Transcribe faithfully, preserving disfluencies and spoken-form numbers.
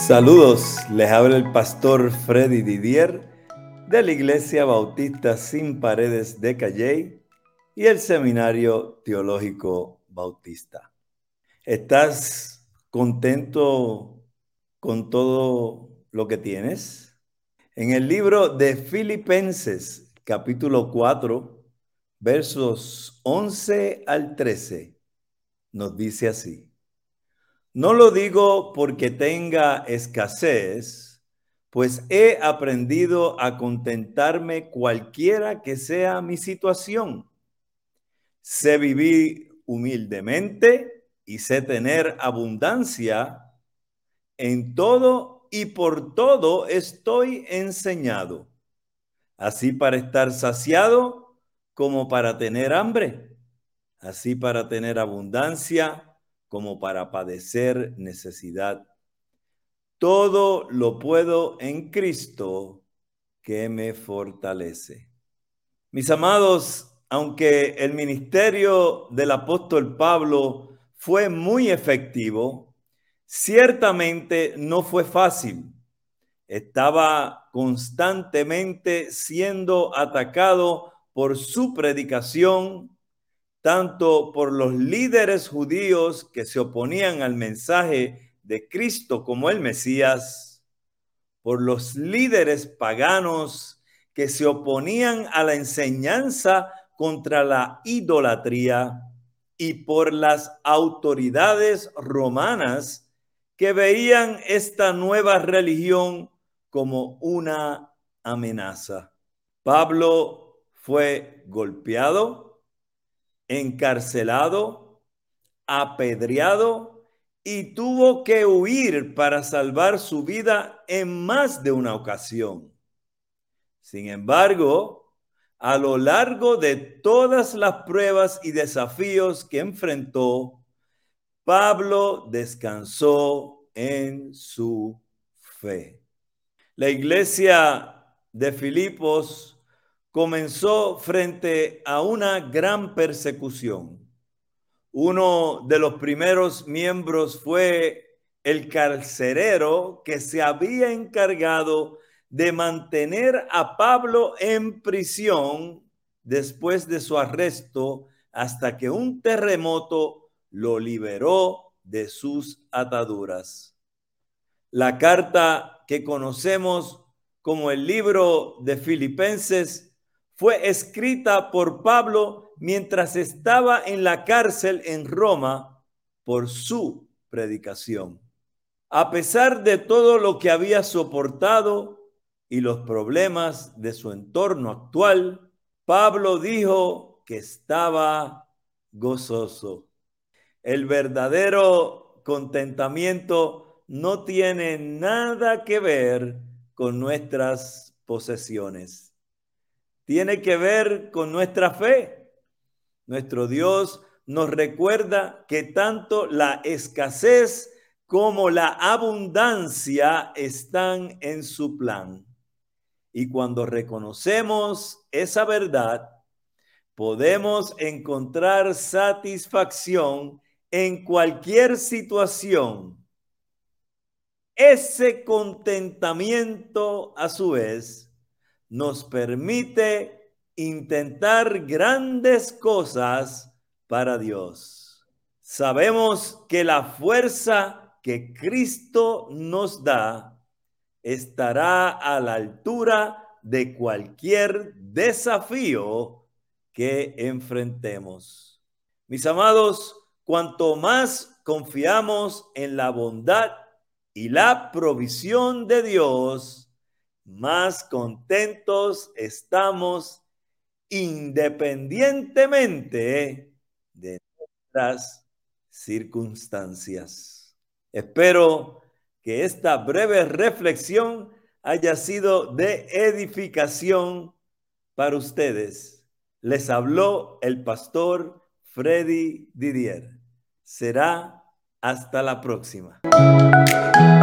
Saludos, les habla el pastor Freddy Didier de la Iglesia Bautista Sin Paredes de Calley y el Seminario Teológico Bautista. ¿Estás contento con todo lo que tienes? En el libro de Filipenses, capítulo cuatro, versos once al trece, nos dice así: No lo digo porque tenga escasez, pues he aprendido a contentarme cualquiera que sea mi situación. Sé vivir humildemente y sé tener abundancia. En todo y por todo estoy enseñado, así para estar saciado como para tener hambre, así para tener abundancia como para padecer necesidad. Todo lo puedo en Cristo que me fortalece. Mis amados, aunque el ministerio del apóstol Pablo fue muy efectivo, ciertamente no fue fácil. Estaba constantemente siendo atacado por su predicación, tanto por los líderes judíos que se oponían al mensaje de Cristo como el Mesías, por los líderes paganos que se oponían a la enseñanza contra la idolatría y por las autoridades romanas que veían esta nueva religión como una amenaza. Pablo fue golpeado, encarcelado, apedreado y tuvo que huir para salvar su vida en más de una ocasión. Sin embargo, a lo largo de todas las pruebas y desafíos que enfrentó, Pablo descansó en su fe. La iglesia de Filipos comenzó frente a una gran persecución. Uno de los primeros miembros fue el carcelero que se había encargado de mantener a Pablo en prisión después de su arresto hasta que un terremoto lo liberó de sus ataduras. La carta que conocemos como el libro de Filipenses fue escrita por Pablo mientras estaba en la cárcel en Roma por su predicación. A pesar de todo lo que había soportado y los problemas de su entorno actual, Pablo dijo que estaba gozoso. El verdadero contentamiento no tiene nada que ver con nuestras posesiones. Tiene que ver con nuestra fe. Nuestro Dios nos recuerda que tanto la escasez como la abundancia están en su plan. Y cuando reconocemos esa verdad, podemos encontrar satisfacción en cualquier situación. Ese contentamiento, a su vez, nos permite intentar grandes cosas para Dios. Sabemos que la fuerza que Cristo nos da estará a la altura de cualquier desafío que enfrentemos. Mis amados, cuanto más confiamos en la bondad y la provisión de Dios, más contentos estamos independientemente de nuestras circunstancias. Espero que esta breve reflexión haya sido de edificación para ustedes. Les habló el pastor Freddy Didier. Será hasta la próxima.